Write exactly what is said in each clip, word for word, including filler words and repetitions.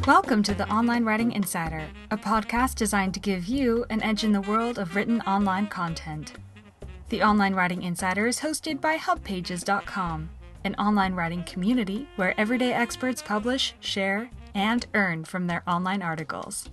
Welcome to the Online Writing Insider, a podcast designed to give you an edge in the world of written online content. The Online Writing Insider is hosted by hub pages dot com, an online writing community where everyday experts publish, share, and earn from their online articles.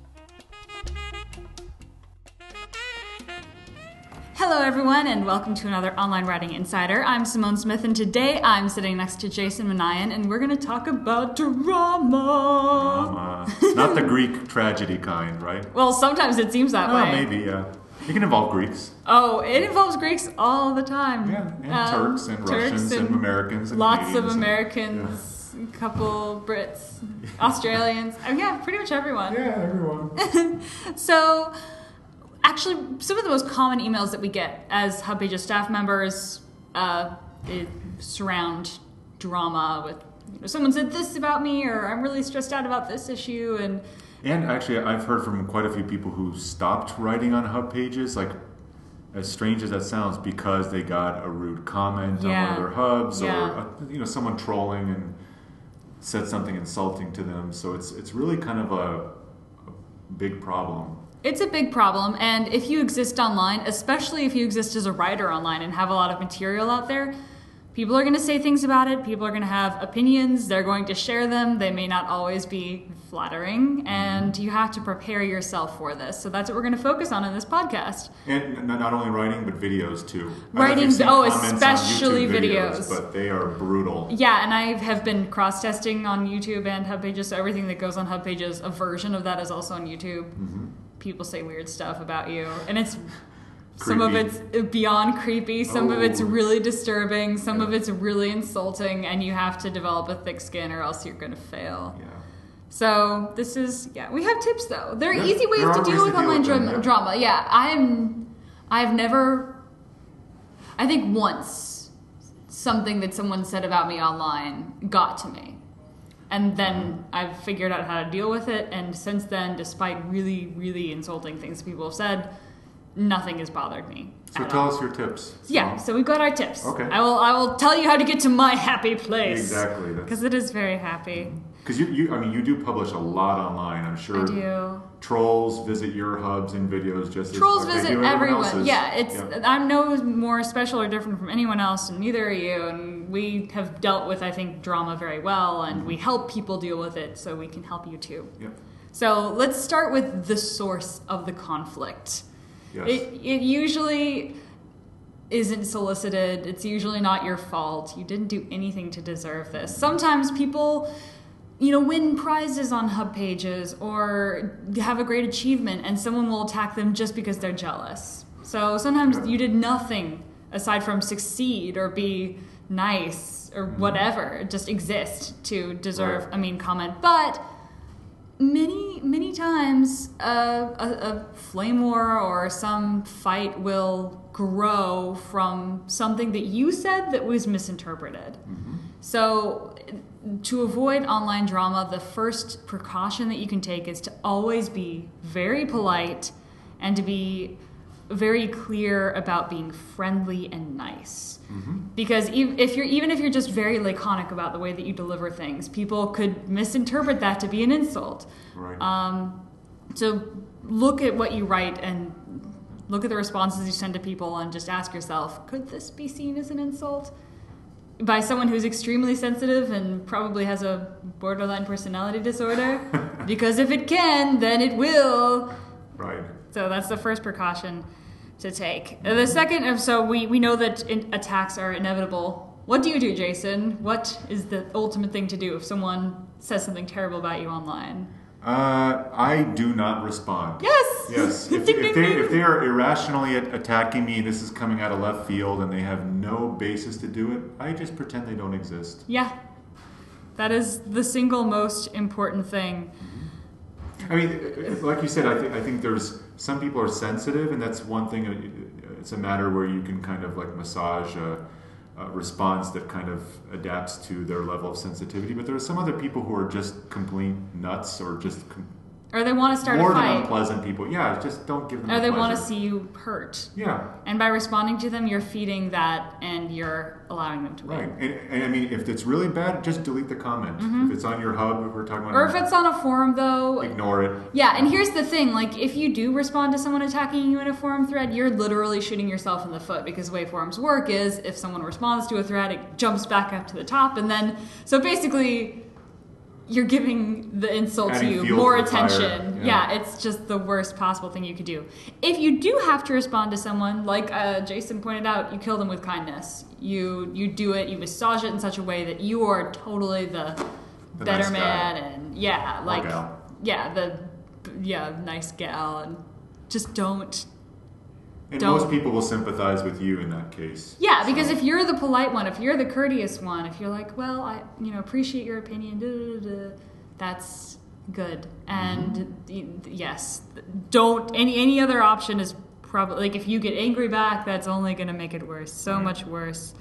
Hello everyone, and welcome to another Online Writing Insider. I'm Simone Smith, and today I'm sitting next to Jason Manayan, and we're going to talk about drama. Drama. Not the Greek tragedy kind, right? Well, sometimes it seems that oh, way. Maybe, yeah. It can involve Greeks. Oh, it involves Greeks all the time. Yeah, and um, Turks and Turks Russians and, and Americans. And lots Canadians of Americans, and, a couple Brits, Australians. Oh, yeah, pretty much everyone. yeah. Yeah, everyone. So... Actually, some of the most common emails that we get as Hub Pages staff members uh, it surround drama with, you know, someone said this about me, or I'm really stressed out about this issue, and And actually, I've heard from quite a few people who stopped writing on Hub Pages, like, as strange as that sounds, because they got a rude comment yeah. on one of their hubs, yeah. or uh, you know, someone trolling and said something insulting to them. So it's it's really kind of a, a big problem. It's a big problem, and if you exist online, especially if you exist as a writer online and have a lot of material out there, people are going to say things about it, people are going to have opinions, they're going to share them, they may not always be flattering, and you have to prepare yourself for this. So that's what we're going to focus on in this podcast. And not only writing, but videos too. Writing, oh, especially videos, videos. But they are brutal. Yeah, and I have been cross-testing on YouTube and Hub Pages, so everything that goes on Hub Pages, a version of that is also on YouTube. Mm-hmm. People say weird stuff about you, and it's creepy. Some of it's beyond creepy, some oh. of it's really disturbing, some yeah. of it's really insulting, and you have to develop a thick skin or else you're going to fail. Yeah. So this is, yeah, we have tips though. There are yeah, easy ways to deal ways with to deal online with them, dra- yeah. drama. Yeah, I'm, I've never, I think once something that someone said about me online got to me. And then I've figured out how to deal with it, and since then, despite really, really insulting things people have said, nothing has bothered me. So tell all. us your tips. Yeah, so we've got our tips. Okay. I will I will tell you how to get to my happy place. Exactly. Because it is very happy. Because you, you, I mean, you do publish a lot online, I'm sure. I do. Trolls visit your hubs and videos just Trolls as like visit they do everyone. Else's. Yeah, it's yeah. I'm no more special or different from anyone else, and neither are you. And we have dealt with, I think, drama very well, and mm-hmm. we help people deal with it, so we can help you too. Yep. So let's start with the source of the conflict. Yes. It it usually isn't solicited. It's usually not your fault. You didn't do anything to deserve this. Sometimes people, you know, win prizes on Hub Pages or have a great achievement, and someone will attack them just because they're jealous. So sometimes yeah. you did nothing aside from succeed or be nice or whatever, just exist to deserve right. a mean comment. But many, many times uh, a, a flame war or some fight will grow from something that you said that was misinterpreted. Mm-hmm. So to avoid online drama, the first precaution that you can take is to always be very polite and to be very clear about being friendly and nice. Mm-hmm. Because if you're even if you're just very laconic about the way that you deliver things, people could misinterpret that to be an insult. Right. Um, so look at what you write and look at the responses you send to people and just ask yourself, could this be seen as an insult? By someone who's extremely sensitive and probably has a borderline personality disorder? Because if it can, then it will. Right. So that's the first precaution to take. The second, so we, we know that in, attacks are inevitable. What do you do, Jason? What is the ultimate thing to do if someone says something terrible about you online? Uh, I do not respond. Yes! Yes. If, ding, if, ding, they, ding. if they are irrationally attacking me, this is coming out of left field, and they have no basis to do it, I just pretend they don't exist. Yeah. That is the single most important thing. I mean, like you said, I, th- I think there's some people are sensitive, and that's one thing. It's a matter where you can kind of like massage a, a response that kind of adapts to their level of sensitivity. But there are some other people who are just complete nuts or just com- Or they want to start more a fight. than unpleasant people. Yeah, just don't give them. Or the they want to pleasure. see you hurt. Yeah. And by responding to them, you're feeding that, and you're allowing them to win. Right. And, and I mean, if it's really bad, just delete the comment. Mm-hmm. If it's on your hub, if we're talking about, Or if it's on a forum, though, ignore it. yeah. And here's the thing: like, if you do respond to someone attacking you in a forum thread, you're literally shooting yourself in the foot, because the way forums work is if someone responds to a thread, it jumps back up to the top, and then so basically. You're giving the insult Adding to you fuel more to the fire. attention. Yeah. Yeah, it's just the worst possible thing you could do. If you do have to respond to someone, like uh, Jason pointed out, you kill them with kindness. You you do it, you massage it in such a way that you are totally the, The better nice man, guy. and yeah, Or like gal. yeah, the yeah nice gal, and just don't. And Don't. most people will sympathize with you in that case. Yeah, because So- if you're the polite one, if you're the courteous one, if you're like, well, I you know appreciate your opinion, da, da, da, that's good. And y- yes, don't any any other option is probably like if you get angry back, that's only going to make it worse, so Right. much worse.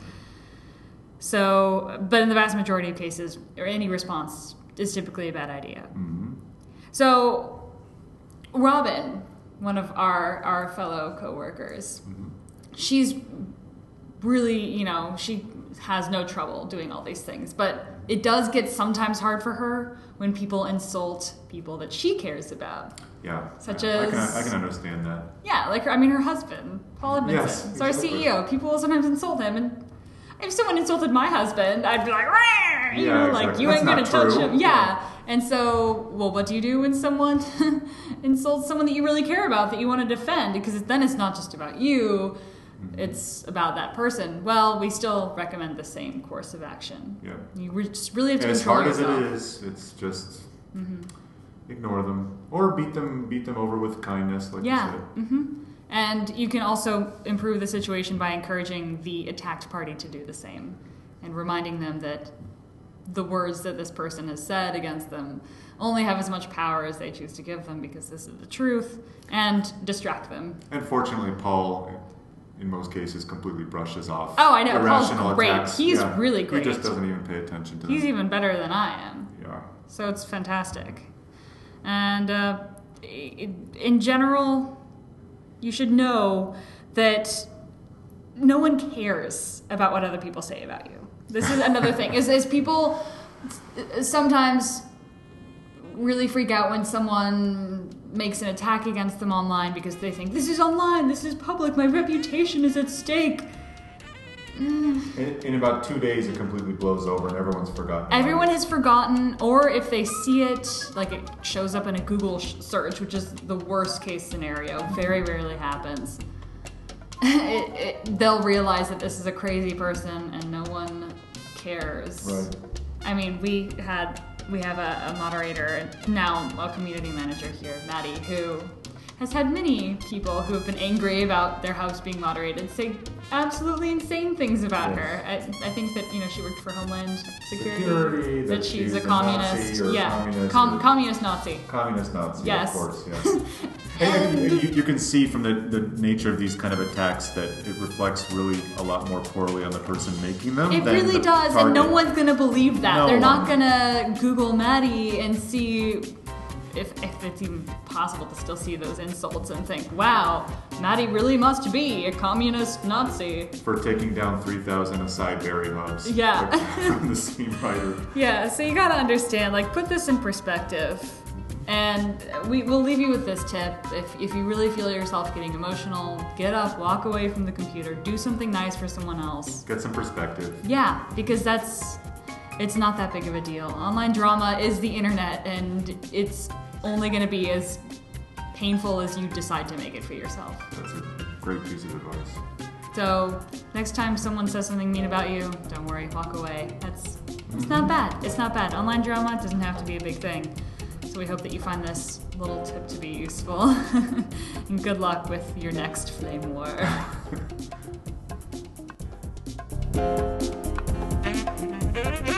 So, but in the vast majority of cases, or any response is typically a bad idea. Mhm. So, Robin, one of our our fellow coworkers, Mhm. she's really, you know, she has no trouble doing all these things, but it does get sometimes hard for her when people insult people that she cares about. Yeah. Such yeah. I can, as- I can understand that. Yeah, like her, I mean, her husband, Paul Edmondson. Yes, It's our exactly. C E O. People will sometimes insult him, and if someone insulted my husband, I'd be like, "Rah!" you Yeah, know, exactly. like you That's ain't gonna not touch true. him. Yeah. And so, well, what do you do when someone insults someone that you really care about, that you want to defend? Because then it's not just about you. It's about that person. Well, we still recommend the same course of action. Yeah. You re- just really have to And as control hard as yourself. it is, it's just Mm-hmm. ignore them or beat them beat them over with kindness, like Yeah. you said. hmm And you can also improve the situation by encouraging the attacked party to do the same and reminding them that the words that this person has said against them only have as much power as they choose to give them, because this is the truth, and distract them. And fortunately, Paul, in most cases, completely brushes off. Oh, I know. Paul's irrational great. attacks. He's Yeah. really great. He just doesn't even pay attention to He's them. even better than I am. Yeah. So it's fantastic. And uh, i- in general, you should know that no one cares about what other people say about you. This is another thing, is, is people sometimes really freak out when someone makes an attack against them online because they think, this is online, this is public, my reputation is at stake. In, in about two days, it completely blows over and everyone's forgotten. about Everyone it. has forgotten, or if they see it, like it shows up in a Google sh- search, which is the worst case scenario, very rarely happens. it, it, they'll realize that this is a crazy person and no one cares. Right. I mean, we had we have a, a moderator, now a community manager here, Maddie, who has had many people who have been angry about their house being moderated say absolutely insane things about Yes. her. I, I think that, you know, she worked for Homeland Security. Security, that that she's, she's a a communist. Nazi or yeah, communist Com- or- communist Nazi. Communist Nazi, Yes. of course, yes. and and you, you can see from the, the nature of these kind of attacks that it reflects really a lot more poorly on the person making them. It than really the does, and no target. one's gonna believe that. No They're not one. gonna Google Maddie and see if, if it's even possible to still see those insults and think, wow, Maddie really must be a communist Nazi. For taking down three thousand acai berry hubs. Yeah. Like, from the same writer. Yeah, so you gotta understand, like, put this in perspective. And we, we'll leave you with this tip. If, if you really feel yourself getting emotional, get up, walk away from the computer, do something nice for someone else. Get some perspective. Yeah, because that's, it's not that big of a deal. Online drama is the internet, and it's only gonna be as painful as you decide to make it for yourself. That's a great piece of advice. So next time someone says something mean about you, don't worry, walk away. That's, it's not bad. It's not bad. Online drama doesn't have to be a big thing. So we hope that you find this little tip to be useful. And good luck with your next flame war.